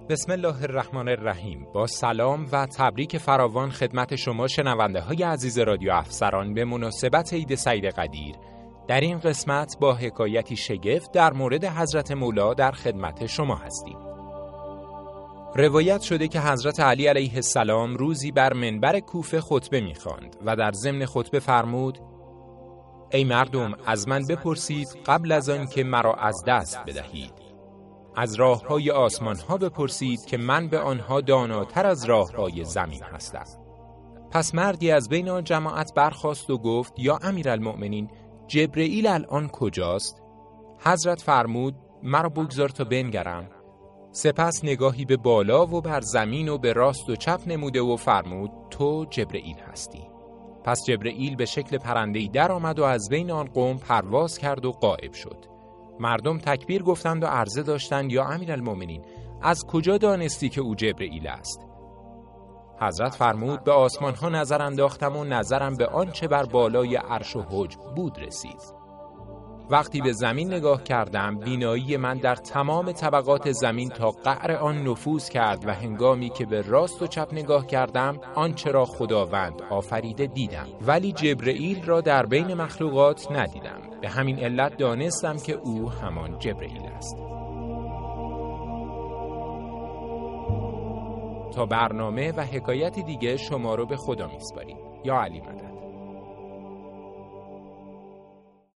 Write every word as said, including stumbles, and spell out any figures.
بسم الله الرحمن الرحیم. با سلام و تبریک فراوان خدمت شما شنونده های عزیز رادیو افسران به مناسبت عید سعید قدیر. در این قسمت با حکایتی شگفت در مورد حضرت مولا در خدمت شما هستیم. روایت شده که حضرت علی علیه السلام روزی بر منبر کوفه خطبه می‌خواند و در ضمن خطبه فرمود: ای مردم، از من بپرسید قبل از آن که مرا از دست بدهید. از راه‌های آسمان‌ها بپرسید که من به آنها داناتر از راه‌های زمین هستم. پس مردی از بین آن جماعت برخاست و گفت: یا امیرالمؤمنین، جبرئیل الان کجاست؟ حضرت فرمود: مرا بگذار تا بنگرم. سپس نگاهی به بالا و بر زمین و به راست و چپ نموده و فرمود: تو جبرئیل هستی. پس جبرئیل به شکل پرنده‌ای در آمد و از بین آن قوم پرواز کرد و غائب شد. مردم تکبیر گفتند و عرضه داشتند: یا امیرالمؤمنین، از کجا دانستی که او جبرئیل است؟ حضرت فرمود: به آسمان ها نظر انداختم و نظرم به آنچه بر بالای عرش و حجب بود رسید. وقتی به زمین نگاه کردم، بینایی من در تمام طبقات زمین تا قعر آن نفوذ کرد و هنگامی که به راست و چپ نگاه کردم، آنچه را خداوند آفریده دیدم، ولی جبرئیل را در بین مخلوقات ندیدم. به همین علت دانستم که او همان جبرئیل است. تا برنامه و حکایت دیگه شما رو به خدا میسپاریم. یا علی مدد.